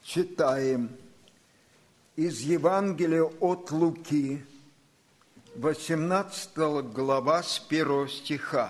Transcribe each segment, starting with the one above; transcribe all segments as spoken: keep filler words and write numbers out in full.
Читаем из Евангелия от Луки, восемнадцатая глава, с первого стиха.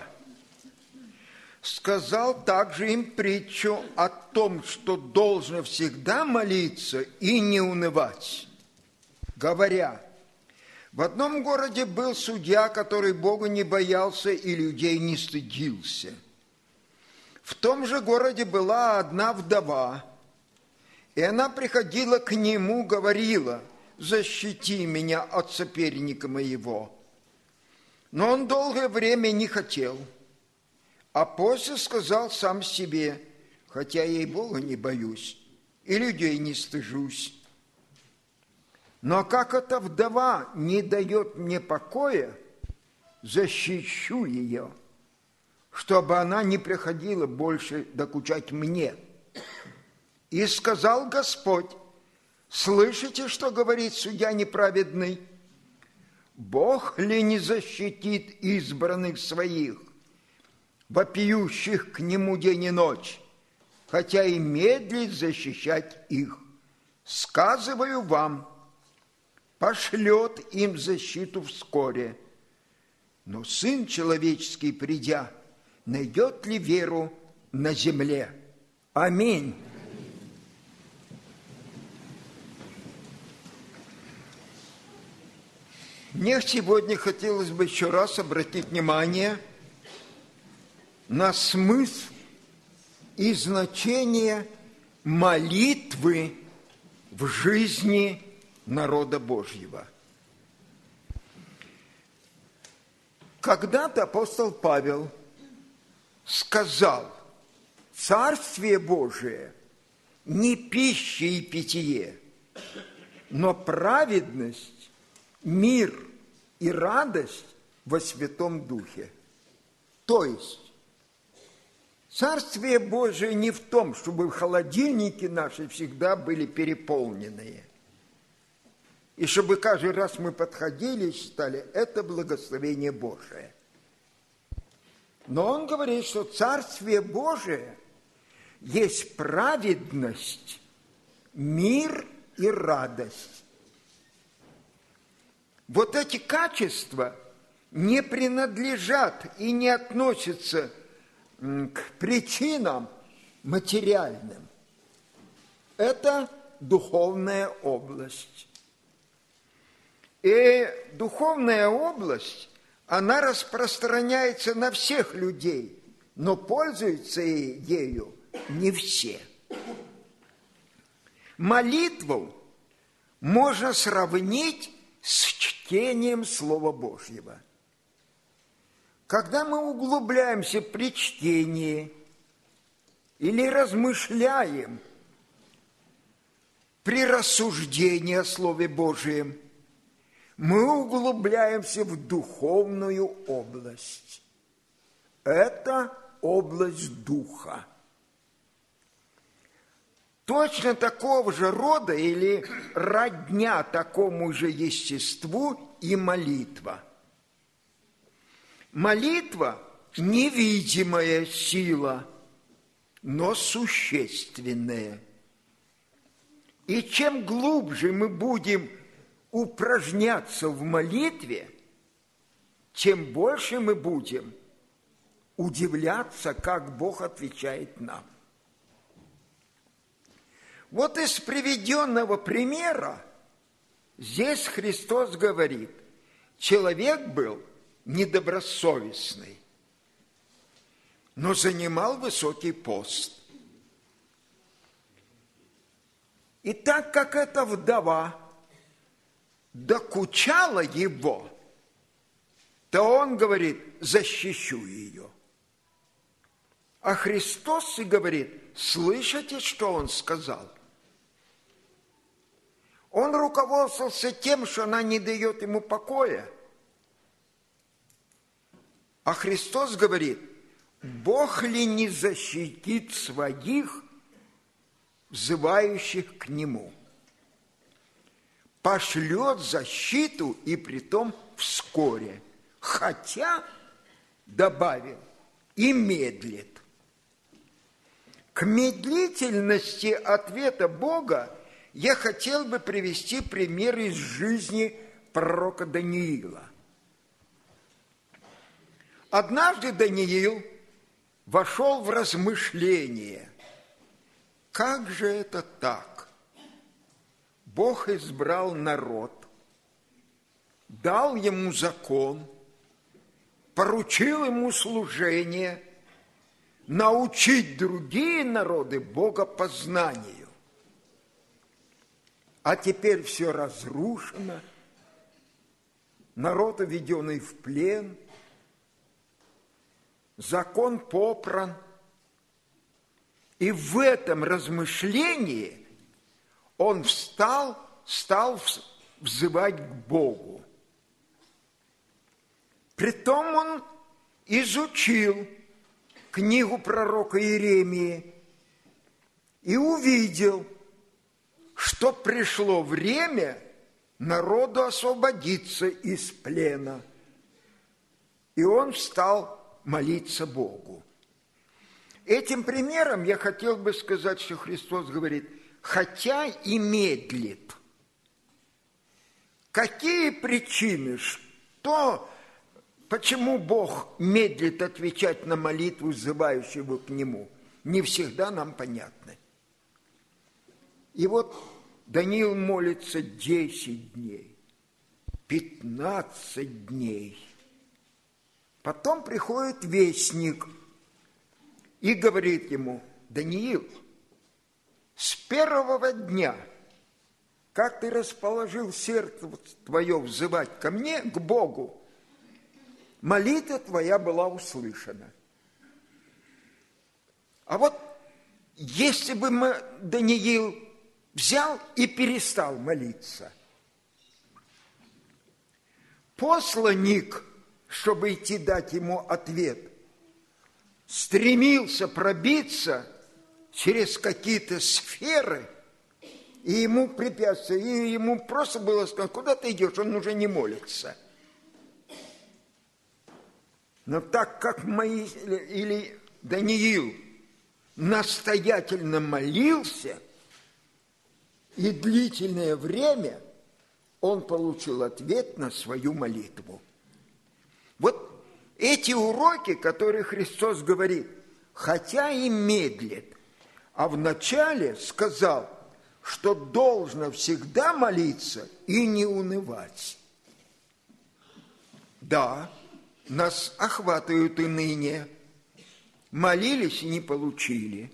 «Сказал также им притчу о том, что должно всегда молиться и не унывать, говоря: в одном городе был судья, который Бога не боялся и людей не стыдился. В том же городе была одна вдова, и она приходила к нему, говорила: защити меня от соперника моего. Но он долгое время не хотел, а после сказал сам себе: хотя я и Бога не боюсь, и людей не стыжусь. Но как эта вдова не дает мне покоя, защищу ее, чтобы она не приходила больше докучать мне. И сказал Господь: слышите, что говорит судья неправедный? Бог ли не защитит избранных своих, вопиющих к нему день и ночь, хотя и медлит защищать их? Сказываю вам, пошлет им защиту вскоре. Но Сын Человеческий, придя, найдет ли веру на земле? Аминь. Мне сегодня хотелось бы еще раз обратить внимание на смысл и значение молитвы в жизни народа Божьего. Когда-то апостол Павел сказал: Царствие Божие не пища и питье, но праведность, мир и радость во Святом Духе. То есть Царствие Божие не в том, чтобы холодильники наши всегда были переполненные, и чтобы каждый раз мы подходили и считали, это благословение Божие. Но он говорит, что Царствие Божие есть праведность, мир и радость. Вот эти качества не принадлежат и не относятся к причинам материальным. Это духовная область. И духовная область, она распространяется на всех людей, но пользуются ею не все. Молитву можно сравнить с чтением Слова Божьего. Когда мы углубляемся при чтении или размышляем при рассуждении о Слове Божьем, мы углубляемся в духовную область. Это область духа. Точно такого же рода или родня такому же естеству и молитва. Молитва – невидимая сила, но существенная. И чем глубже мы будем упражняться в молитве, тем больше мы будем удивляться, как Бог отвечает нам. Вот из приведенного примера здесь Христос говорит: человек был недобросовестный, но занимал высокий пост. И так как эта вдова докучала его, то он говорит: защищу ее. А Христос и говорит: слышите, что он сказал? Он руководствовался тем, что она не дает ему покоя. А Христос говорит: Бог ли не защитит своих, взывающих к Нему? Пошлет защиту, и притом вскоре. Хотя, добавил, и медлит. К медлительности ответа Бога я хотел бы привести пример из жизни пророка Даниила. Однажды Даниил вошел в размышление. Как же это так? Бог избрал народ, дал ему закон, поручил ему служение, научить другие народы богопознанию. А теперь все разрушено, народ уведенный в плен, закон попран. И в этом размышлении он встал, стал взывать к Богу. Притом он изучил книгу пророка Иеремии и увидел, что пришло время народу освободиться из плена. И он стал молиться Богу. Этим примером я хотел бы сказать, что Христос говорит, хотя и медлит. Какие причины, что, почему Бог медлит отвечать на молитву, взывающего к Нему, не всегда нам понятны. И вот Даниил молится десять дней, пятнадцать дней. Потом приходит вестник и говорит ему, Даниил, с первого дня, как ты расположил сердце твое взывать ко мне, к Богу, молитва твоя была услышана. А вот если бы мы, Даниил взял и перестал молиться, посланник, чтобы идти дать ему ответ, стремился пробиться через какие-то сферы, и ему препятствие, и ему просто было сказано, куда ты идешь, он уже не молится. Но так как мои, или Даниил настоятельно молился, и длительное время он получил ответ на свою молитву. Вот эти уроки, которые Христос говорит, хотя и медлит, а вначале сказал, что должно всегда молиться и не унывать. Да, нас охватывают и ныне. Молились и не получили.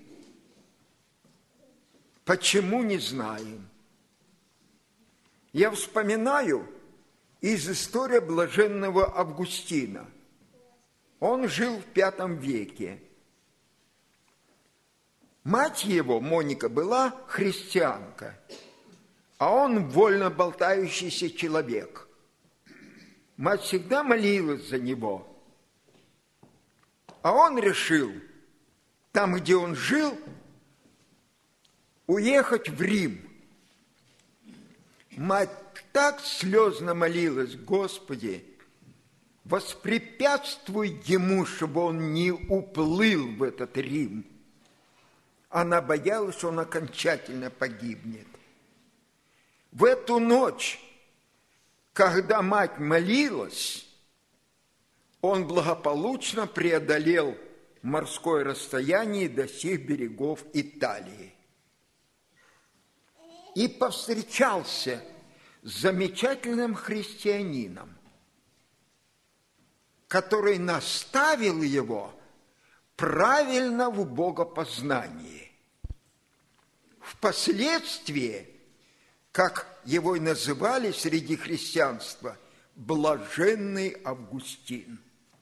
Почему, не знаем. Я вспоминаю из истории блаженного Августина. Он жил в пятом веке. Мать его, Моника, была христианка, а он вольно болтающийся человек. Мать всегда молилась за него. А он решил, там, где он жил, уехать в Рим. Мать так слезно молилась, Господи, воспрепятствуй ему, чтобы он не уплыл в этот Рим. Она боялась, что он окончательно погибнет. В эту ночь, когда мать молилась, он благополучно преодолел морское расстояние до сих берегов Италии. И повстречался с замечательным христианином, который наставил его правильно в богопознании. Впоследствии, как его и называли среди христианства, блаженный Августин.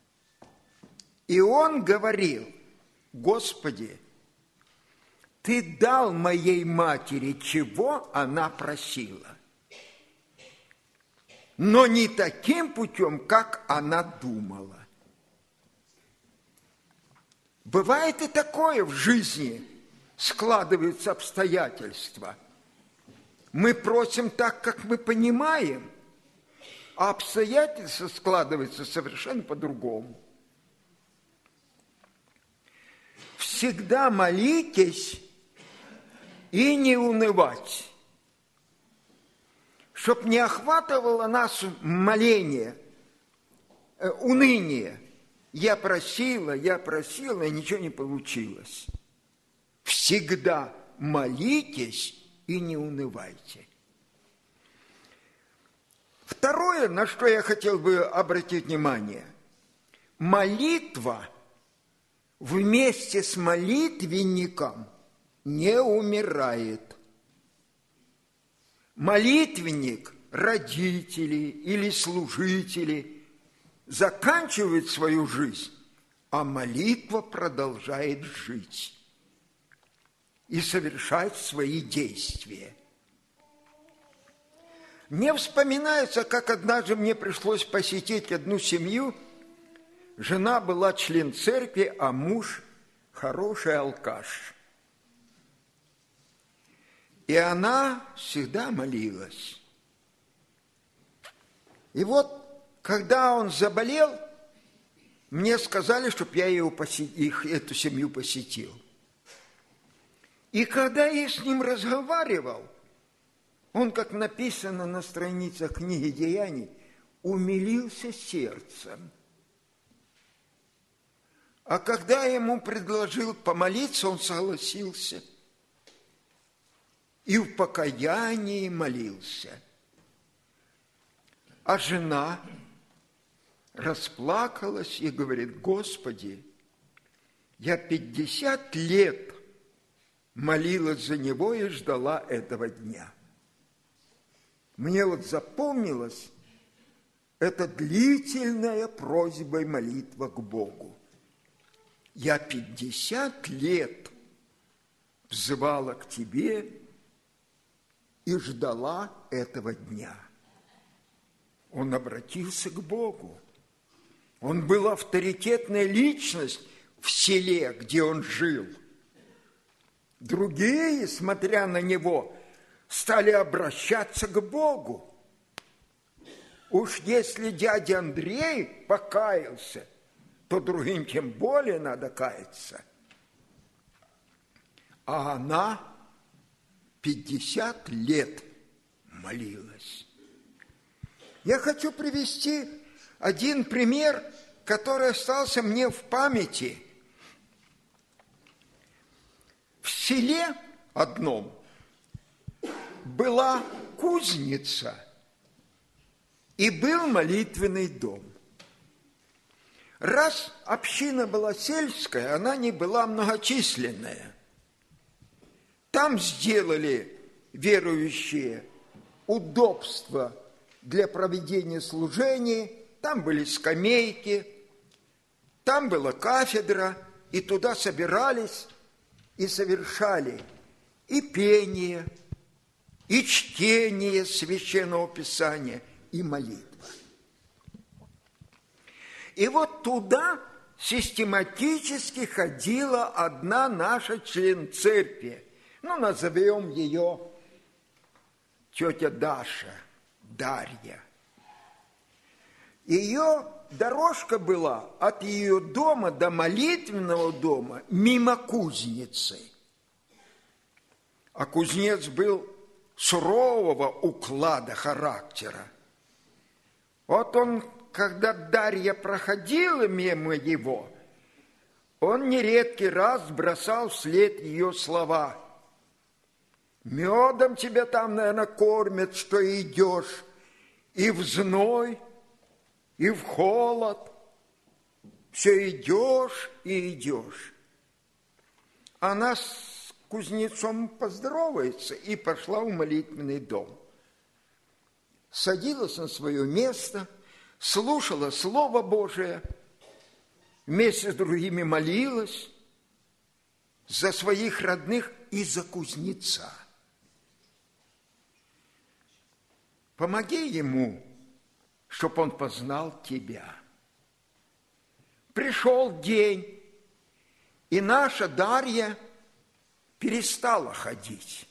И он говорил, Господи, Ты дал моей матери, чего она просила, но не таким путем, как она думала. Бывает и такое в жизни, складываются обстоятельства. Мы просим так, как мы понимаем, а обстоятельства складываются совершенно по-другому. всегда молитесь и не унывать, чтоб не охватывало нас моление, э, уныние. Я просила, я просила, и ничего не получилось. Всегда молитесь и не унывайте. Второе, на что я хотел бы обратить внимание. Молитва вместе с молитвенником не умирает. Молитвенник, родители или служители заканчивают свою жизнь, а молитва продолжает жить и совершать свои действия. Мне вспоминается, как однажды мне пришлось посетить одну семью. Жена была член церкви, а муж хороший алкаш. И она всегда молилась. И вот, когда он заболел, мне сказали, чтобы я его посетил, их, эту семью посетил. И когда я с ним разговаривал, он, как написано на страницах книги Деяний, умилился сердцем. А когда я ему предложил помолиться, он согласился. И в покаянии молился. А жена расплакалась и говорит: Господи, я пятьдесят лет молилась за него и ждала этого дня. Мне вот запомнилась эта длительная просьба и молитва к Богу. Я пятьдесят лет взывала к Тебе и ждала этого дня. Он обратился к Богу. Он был авторитетная личность в селе, где он жил. Другие, смотря на него, стали обращаться к Богу. Уж если дядя Андрей покаялся, то другим тем более надо каяться. А она пятьдесят лет молилась. Я хочу привести один пример, который остался мне в памяти. В селе одном была кузница и был молитвенный дом. Раз община была сельская, она не была многочисленная. Там сделали верующие удобства для проведения служений, там были скамейки, там была кафедра, и туда собирались и совершали и пение, и чтение Священного Писания, и молитва. И вот туда систематически ходила одна наша член церкви, ну, назовем ее тетя Даша, Дарья. Ее дорожка была от ее дома до молитвенного дома мимо кузницы. А кузнец был сурового уклада характера. Вот он, когда Дарья проходила мимо его, он нередкий раз бросал вслед ее слова: «Медом тебя там, наверное, кормят, что идешь, и в зной, и в холод. Все идешь и идешь». Она с кузнецом поздоровается и пошла в молитвенный дом. Садилась на свое место, слушала Слово Божие, вместе с другими молилась за своих родных и за кузнеца. Помоги ему, чтоб он познал тебя. Пришел день, и наша Дарья перестала ходить.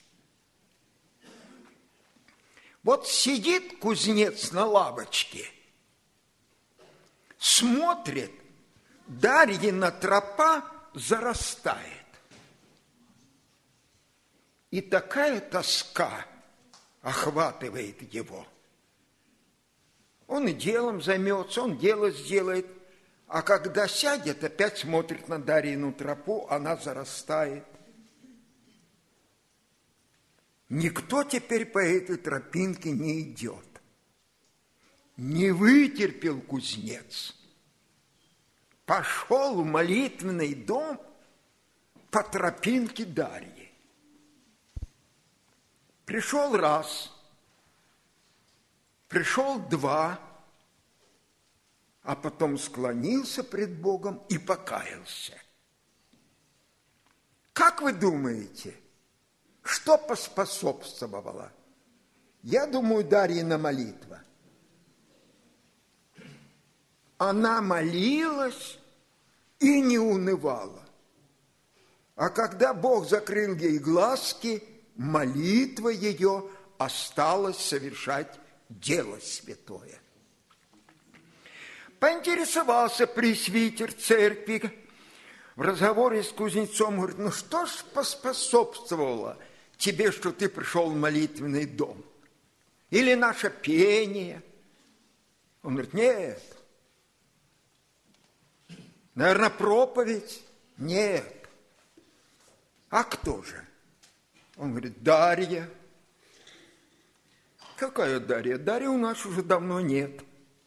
Вот сидит кузнец на лавочке, смотрит, Дарьина тропа зарастает. И такая тоска охватывает его. Он и делом займется, он дело сделает, а когда сядет, опять смотрит на Дарьину тропу, она зарастает. Никто теперь по этой тропинке не идет. Не вытерпел кузнец. Пошел в молитвенный дом по тропинке Дарьи. Пришел раз, пришел два, а потом склонился пред Богом и покаялся. Как вы думаете, что поспособствовало? Я думаю, Дарьина молитва. Она молилась и не унывала. А когда Бог закрыл ей глазки, молитва ее осталась совершать дело святое. Поинтересовался пресвитер церкви в разговоре с кузнецом, говорит, ну что ж поспособствовало тебе, что ты пришел в молитвенный дом? Или наше пение? Он говорит, нет. Наверное, проповедь? Нет. А кто же? Он говорит, Дарья. Какая Дарья? Дарья у нас уже давно нет.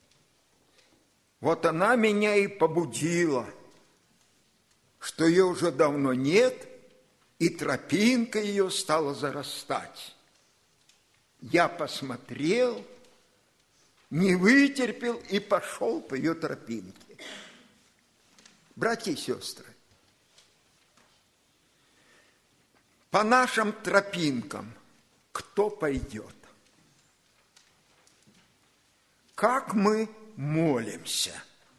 Вот она меня и побудила, что ее уже давно нет, и тропинка ее стала зарастать. Я посмотрел, не вытерпел и пошел по ее тропинке. Братья и сестры, по нашим тропинкам кто пойдет? Как мы молимся?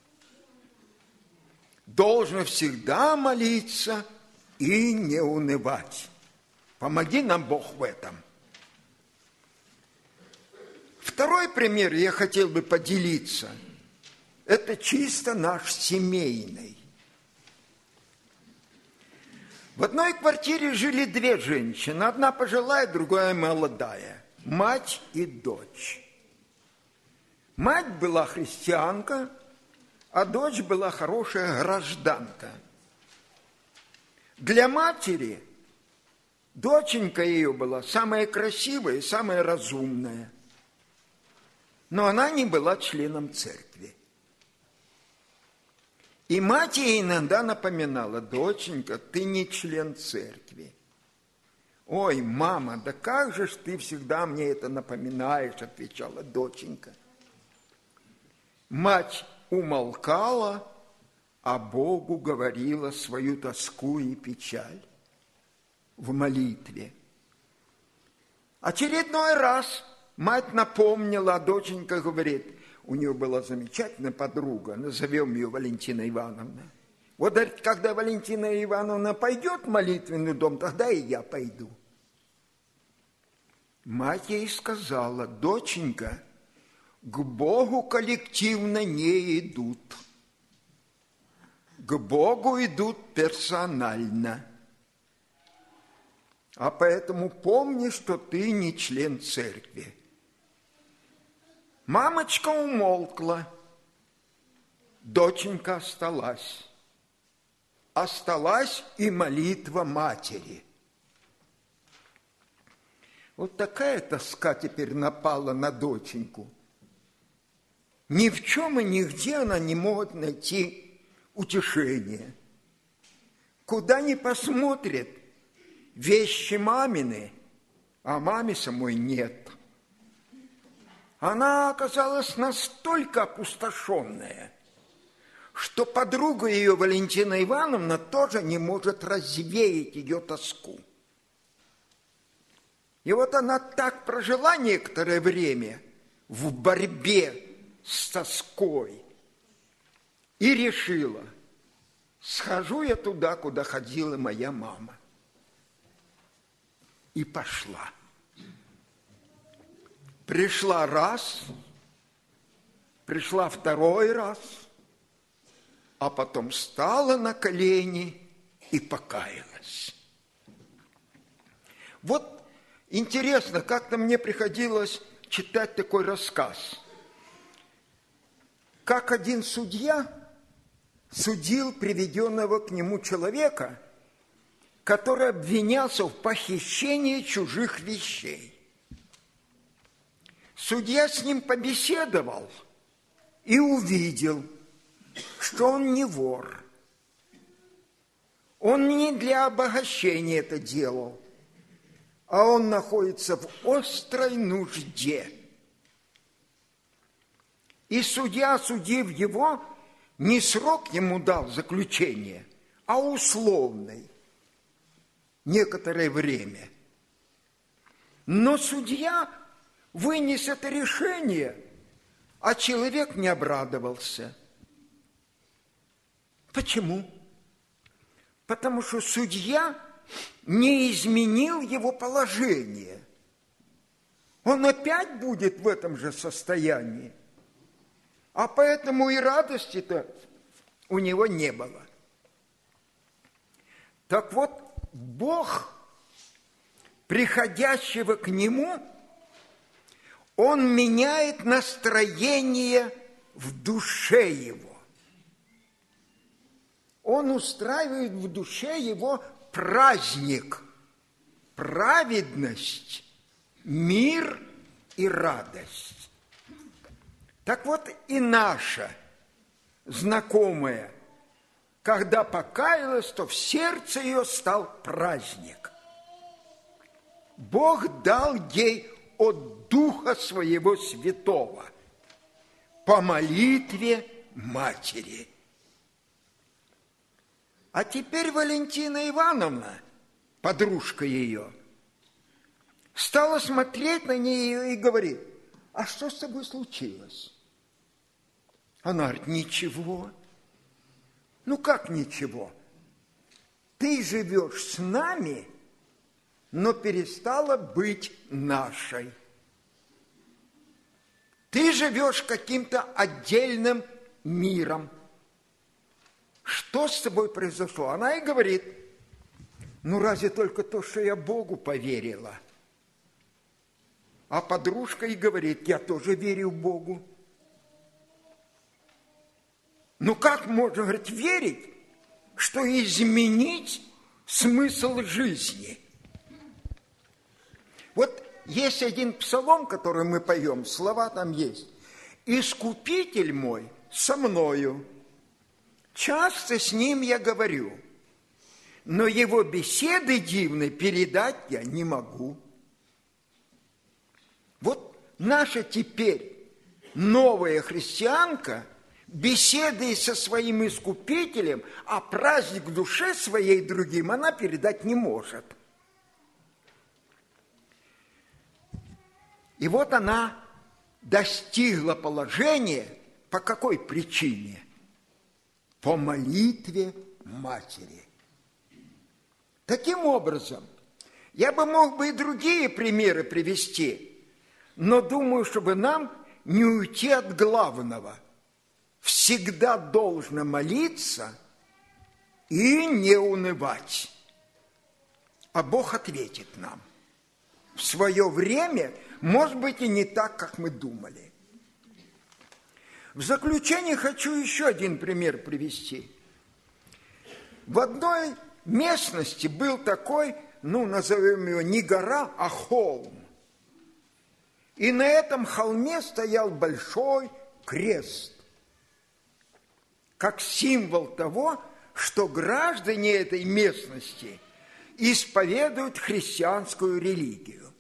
Должны всегда молиться и не унывать. Помоги нам, Бог, в этом. Второй пример я хотел бы поделиться. Это чисто наш семейный. В одной квартире жили две женщины. Одна пожилая, другая молодая. Мать и дочь. Мать была христианка, а дочь была хорошая гражданка. Для матери доченька ее была самая красивая и самая разумная. Но она не была членом церкви. И мать ей иногда напоминала, доченька, ты не член церкви. Ой, мама, да как же ж ты всегда мне это напоминаешь, отвечала доченька. Мать умолкала, а Богу говорила свою тоску и печаль в молитве. Очередной раз мать напомнила, а доченька говорит, у нее была замечательная подруга, назовем ее Валентина Ивановна. Вот когда Валентина Ивановна пойдет в молитвенный дом, тогда и я пойду. Мать ей сказала, доченька, к Богу коллективно не идут. К Богу идут персонально. А поэтому помни, что ты не член церкви. Мамочка умолкла, доченька осталась. Осталась и молитва матери. Вот такая тоска теперь напала на доченьку. Ни в чем и нигде она не может найти утешения. Куда ни посмотрит, вещи мамины, а маме самой нет. Она оказалась настолько опустошенная, что подруга ее, Валентина Ивановна, тоже не может развеять ее тоску. И вот она так прожила некоторое время в борьбе с тоской и решила, схожу я туда, куда ходила моя мама. И пошла. Пришла раз, пришла второй раз, а потом встала на колени и покаялась. Вот интересно, как-то мне приходилось читать такой рассказ. Как один судья судил приведенного к нему человека, который обвинялся в похищении чужих вещей. Судья с ним побеседовал и увидел, что он не вор. Он не для обогащения это делал, а он находится в острой нужде. И судья, осудив его, не срок ему дал заключение, а условный, некоторое время. Но судья вынес это решение, а человек не обрадовался. Почему? Потому что судья не изменил его положение. Он опять будет в этом же состоянии. А поэтому и радости-то у него не было. Так вот, Бог, приходящего к нему, он меняет настроение в душе его. Он устраивает в душе его праздник, праведность, мир и радость. Так вот и наша знакомая, когда покаялась, то в сердце ее стал праздник. Бог дал ей от Духа Своего Святого по молитве матери. А теперь Валентина Ивановна, подружка ее, стала смотреть на нее и говорит: а что с тобой случилось? Она говорит: ничего. Ну как ничего? Ты живешь с нами, но перестала быть нашей. Ты живешь каким-то отдельным миром. Что с тобой произошло? Она и говорит: ну разве только то, что я Богу поверила. А подружка и говорит: я тоже верю Богу. Ну как можно, говорит, верить, что изменить смысл жизни? Вот есть один псалом, который мы поем, слова там есть. «Искупитель мой со мною, часто с ним я говорю, но его беседы дивные передать я не могу». Вот наша теперь новая христианка беседой со своим Искупителем, а праздник в душе своей другим она передать не может. И вот она достигла положения по какой причине? По молитве матери. Таким образом, я бы мог бы и другие примеры привести, но думаю, чтобы нам не уйти от главного. Всегда должно молиться и не унывать. А Бог ответит нам. В свое время, может быть, и не так, как мы думали. В заключение хочу еще один пример привести. В одной местности был такой, ну, назовем его не гора, а холм. И на этом холме стоял большой крест, как символ того, что граждане этой местности исповедуют христианскую религию.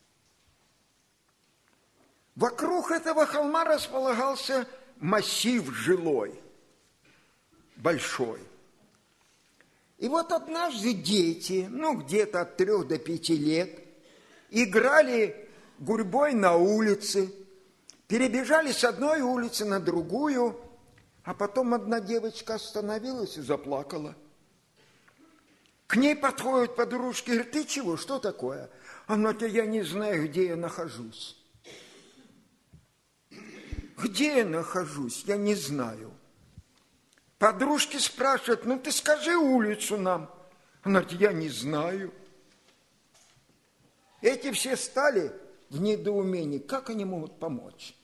Вокруг этого холма располагался массив жилой, большой. И вот однажды дети, ну, где-то от трех до пяти лет, играли гурьбой на улице, перебежали с одной улицы на другую, а потом одна девочка остановилась и заплакала. К ней подходят подружки и говорят: ты чего, что такое? Она-то: я не знаю, где я нахожусь. Где я нахожусь? Я не знаю. Подружки спрашивают: ну ты скажи улицу нам. Она говорит, я не знаю. Эти все стали в недоумении, как они могут помочь.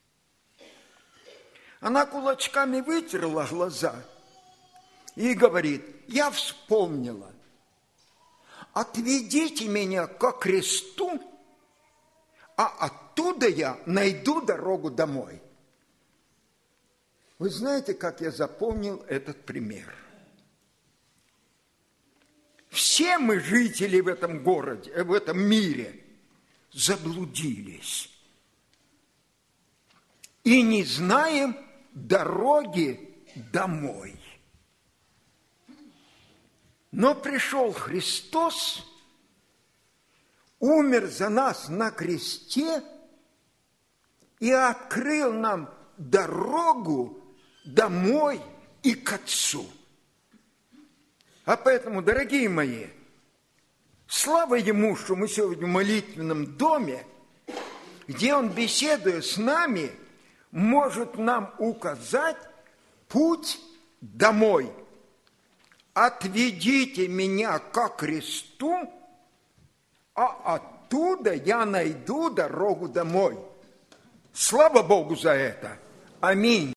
Она кулачками вытерла глаза и говорит, я вспомнила, отведите меня ко кресту, а оттуда я найду дорогу домой. Вы знаете, как я запомнил этот пример? Все мы, жители в этом городе, в этом мире, заблудились и не знаем дороги домой. Но пришел Христос, умер за нас на кресте и открыл нам дорогу домой и к Отцу. А поэтому, дорогие мои, слава Ему, что мы сегодня в молитвенном доме, где Он, беседуя с нами, может нам указать путь домой. Отведите меня ко кресту, а оттуда я найду дорогу домой. Слава Богу за это. Аминь.